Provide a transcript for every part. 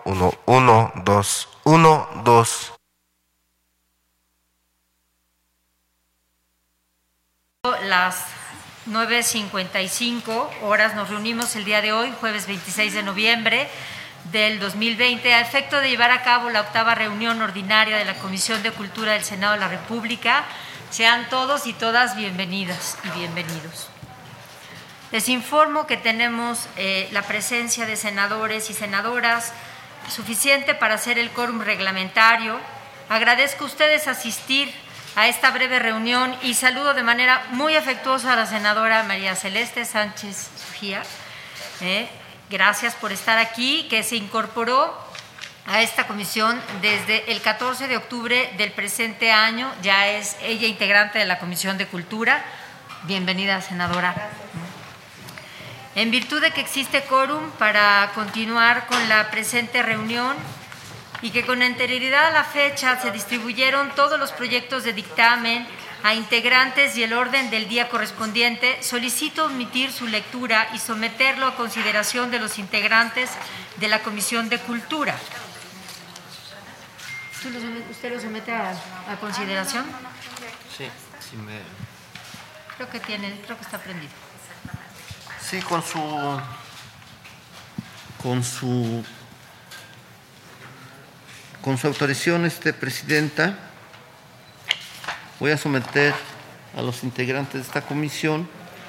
1, 1, 2, 1, 2. Las 9:55 horas nos reunimos el día de hoy, jueves 26 de noviembre del 2020, a efecto de llevar a cabo la 8ª reunión ordinaria de la Comisión de Cultura del Senado de la República. Sean todos y todas bienvenidas y bienvenidos. Les informo que tenemos la presencia de senadores y senadoras suficiente para hacer el quórum reglamentario. Agradezco a ustedes asistir a esta breve reunión y saludo de manera muy afectuosa a la senadora María Celeste Sánchez Sujía. Gracias por estar aquí, que se incorporó a esta comisión desde el 14 de octubre del presente año. Ya es ella integrante de la Comisión de Cultura. Bienvenida, senadora. En virtud de que existe quórum para continuar con la presente reunión y que con anterioridad a la fecha se distribuyeron todos los proyectos de dictamen a integrantes y el orden del día correspondiente, solicito omitir su lectura y someterlo a consideración de los integrantes de la Comisión de Cultura. ¿Usted lo somete a consideración? Sí, sí me... Creo que está prendido. Sí, con su autorización, Presidenta, voy a someter a los integrantes de esta comisión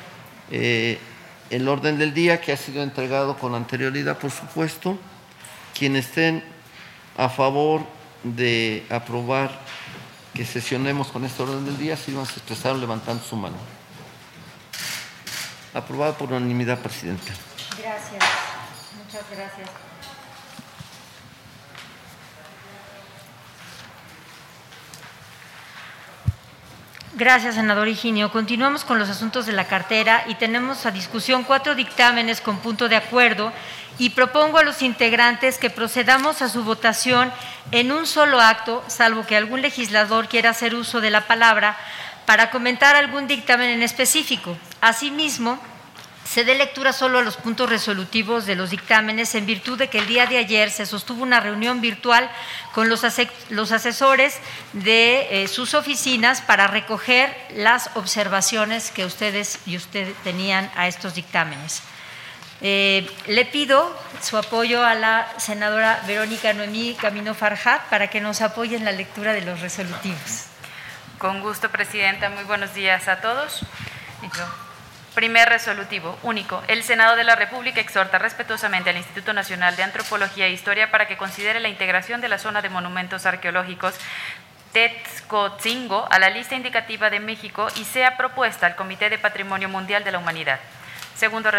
el orden del día que ha sido entregado con anterioridad, por supuesto. Quienes estén a favor de aprobar que sesionemos con este orden del día, sí se expresaron levantando su mano. Aprobado por unanimidad, Presidenta. Gracias. Muchas gracias. Gracias, senador Higinio. Continuamos con los asuntos de la cartera y tenemos a discusión 4 dictámenes con punto de acuerdo y propongo a los integrantes que procedamos a su votación en un solo acto, salvo que algún legislador quiera hacer uso de la palabra para comentar algún dictamen en específico. Asimismo, se dé lectura solo a los puntos resolutivos de los dictámenes en virtud de que el día de ayer se sostuvo una reunión virtual con los asesores de sus oficinas para recoger las observaciones que ustedes tenían a estos dictámenes. Le pido su apoyo a la senadora Verónica Noemí Camino Farjat para que nos apoye en la lectura de los resolutivos. Con gusto, Presidenta. Muy buenos días a todos. Primer resolutivo, único. El Senado de la República exhorta respetuosamente al Instituto Nacional de Antropología e Historia para que considere la integración de la zona de monumentos arqueológicos Texcoatzingo a la lista indicativa de México y sea propuesta al Comité de Patrimonio Mundial de la Humanidad. Segundo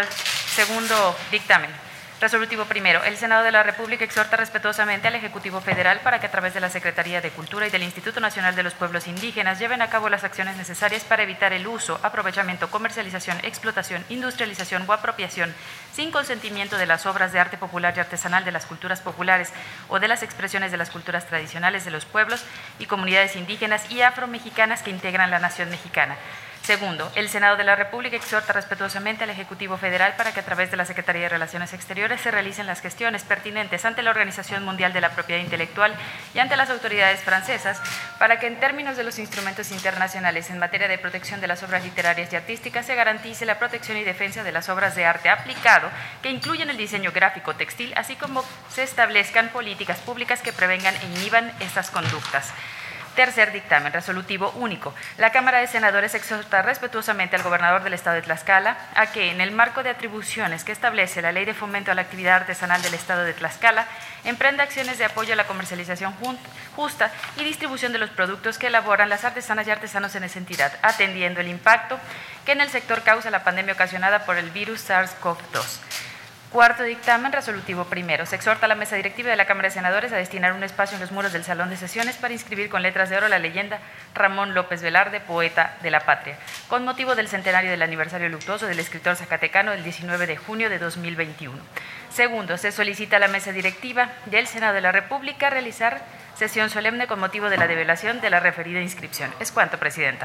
dictamen. Resolutivo primero. El Senado de la República exhorta respetuosamente al Ejecutivo Federal para que a través de la Secretaría de Cultura y del Instituto Nacional de los Pueblos Indígenas lleven a cabo las acciones necesarias para evitar el uso, aprovechamiento, comercialización, explotación, industrialización o apropiación sin consentimiento de las obras de arte popular y artesanal de las culturas populares o de las expresiones de las culturas tradicionales de los pueblos y comunidades indígenas y afromexicanas que integran la nación mexicana. Segundo, el Senado de la República exhorta respetuosamente al Ejecutivo Federal para que a través de la Secretaría de Relaciones Exteriores se realicen las gestiones pertinentes ante la Organización Mundial de la Propiedad Intelectual y ante las autoridades francesas para que en términos de los instrumentos internacionales en materia de protección de las obras literarias y artísticas se garantice la protección y defensa de las obras de arte aplicado que incluyen el diseño gráfico textil, así como se establezcan políticas públicas que prevengan e inhiban estas conductas. Tercer dictamen, resolutivo único. La Cámara de Senadores exhorta respetuosamente al gobernador del Estado de Tlaxcala a que, en el marco de atribuciones que establece la Ley de Fomento a la Actividad Artesanal del Estado de Tlaxcala, emprenda acciones de apoyo a la comercialización justa y distribución de los productos que elaboran las artesanas y artesanos en esa entidad, atendiendo el impacto que en el sector causa la pandemia ocasionada por el virus SARS-CoV-2. Cuarto dictamen, resolutivo primero. Se exhorta a la mesa directiva de la Cámara de Senadores a destinar un espacio en los muros del Salón de Sesiones para inscribir con letras de oro la leyenda Ramón López Velarde, poeta de la patria, con motivo del centenario del aniversario luctuoso del escritor zacatecano del 19 de junio de 2021. Segundo, se solicita a la mesa directiva del Senado de la República realizar sesión solemne con motivo de la develación de la referida inscripción. Es cuanto, Presidenta.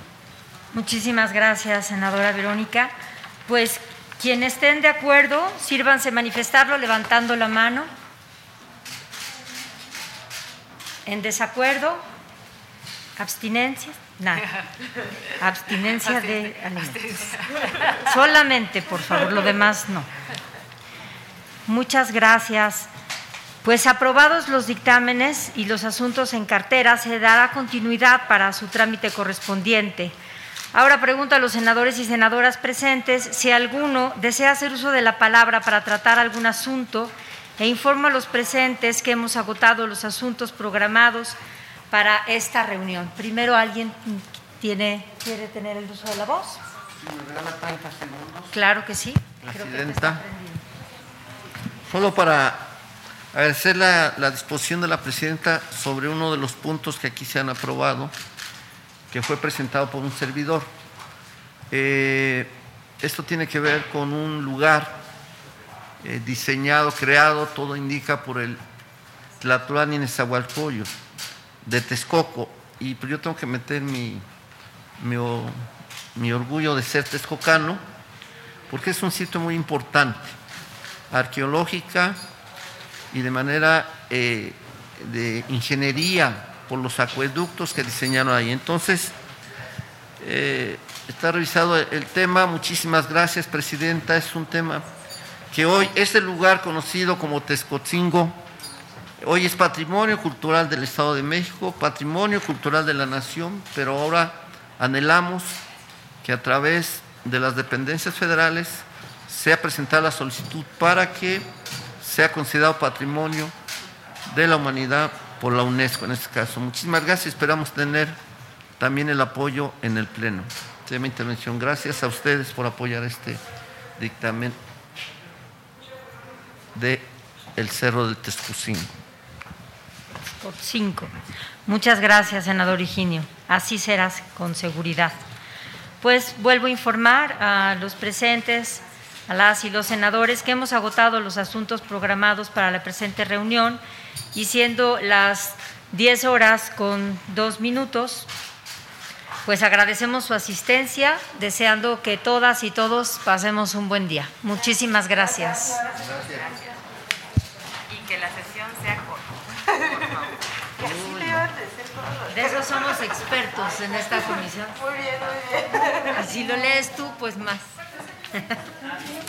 Muchísimas gracias, senadora Verónica. Pues quienes estén de acuerdo, sírvanse manifestarlo levantando la mano. ¿En desacuerdo? ¿Abstinencia? Nada. Abstinencia de alimentos. Solamente, por favor, lo demás no. Muchas gracias. Pues aprobados los dictámenes y los asuntos en cartera, se dará continuidad para su trámite correspondiente. Ahora pregunto a los senadores y senadoras presentes si alguno desea hacer uso de la palabra para tratar algún asunto, e informo a los presentes que hemos agotado los asuntos programados para esta reunión. Primero, ¿alguien quiere tener el uso de la voz? ¿Me regala 30 segundos? Claro que sí. Presidenta, solo para agradecer la disposición de la presidenta sobre uno de los puntos que aquí se han aprobado, que fue presentado por un servidor. Esto tiene que ver con un lugar diseñado, creado, todo indica, por el Tlatoani Nezahualcóyotl de Texcoco, y pues yo tengo que meter mi orgullo de ser texcocano, porque es un sitio muy importante, arqueológica y de manera de ingeniería, por los acueductos que diseñaron ahí. Entonces, está revisado el tema. Muchísimas gracias, presidenta. Es un tema que hoy, este lugar conocido como Texcotzingo, hoy es patrimonio cultural del Estado de México, patrimonio cultural de la nación, pero ahora anhelamos que a través de las dependencias federales sea presentada la solicitud para que sea considerado patrimonio de la humanidad por la UNESCO en este caso. Muchísimas gracias, esperamos tener también el apoyo en el Pleno. Esta mi intervención. Gracias a ustedes por apoyar este dictamen de el Cerro del Texcocingo. Por 5. Muchas gracias, senador Higinio. Así serás con seguridad. Pues vuelvo a informar a los presentes, a las y los senadores, que hemos agotado los asuntos programados para la presente reunión, y siendo las 10:02, pues agradecemos su asistencia, deseando que todas y todos pasemos un buen día. Muchísimas gracias. Y que la sesión sea corta. De eso somos expertos en esta comisión. Muy bien, muy bien. Y si lo lees tú, pues más.